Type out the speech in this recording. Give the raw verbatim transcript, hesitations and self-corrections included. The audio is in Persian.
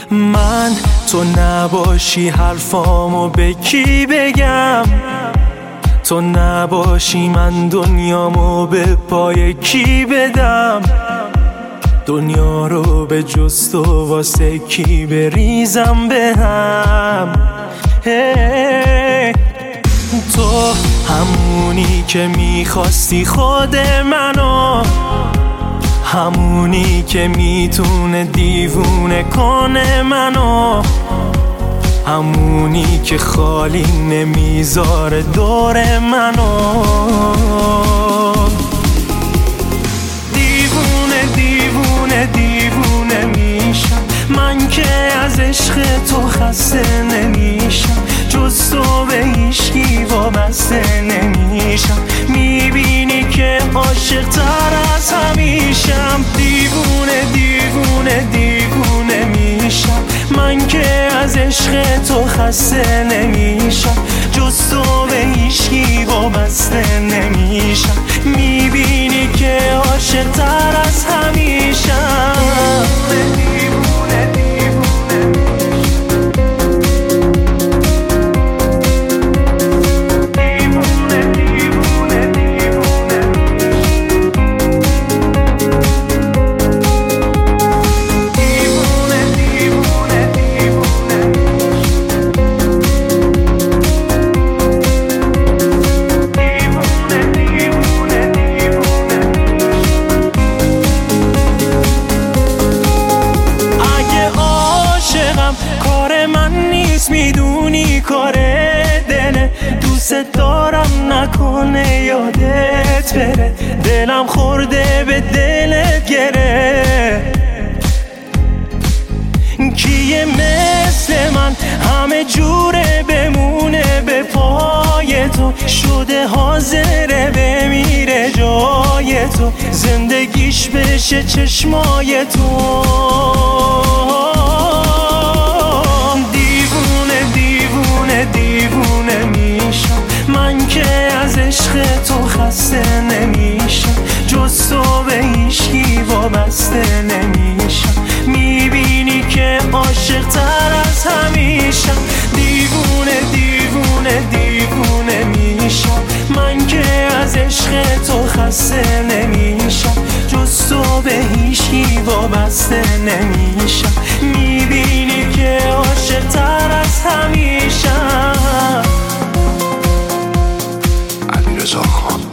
من تو نباشی حرفامو به کی بگم؟ تو نباشی من دنیامو به پای کی بدم؟ دنیا رو به جز تو واسه کی بریزم به هم؟ hey. تو همونی که میخواستی خود منو، همونی که میتونه دیوونه کنه منو، همونی که خالی نمیذاره دور منو. دیوونه دیوونه دیوونه میشم من که از عشق تو خسته نمیشم، جز تو به هیچکی وابسته نمیشم. میبینی که عاشق تر از همیشم. دیوونه دیوونه دیوونه میشم من که از عشق تو خسته نمیشم، جز تو به هیچکی وابسته نمیشم. میبینی که عاشق تر از همیشم. دیوونه دیوونه کار من نیست، میدونی کار دله. دوست دارم نکنه یادت بره، دلم خورده به دلت گره. کیه مثل من همه جوره بمونه به پای تو، شده حاضره بمیره جای تو، زندگیش بشه چشمای تو. دیوونه میشم من که از عشق تو خسته نمیشم، جز تو به هیچکی وابسته نمیشم. میبینی که عاشق تر از همیشم. دیوونه دیوونه دیوونه میشم من که از عشق تو خسته نمیشم، جز تو به هیچکی وابسته نمیشم. میبینی که عاشق تر از همیشم. علیرضا خان.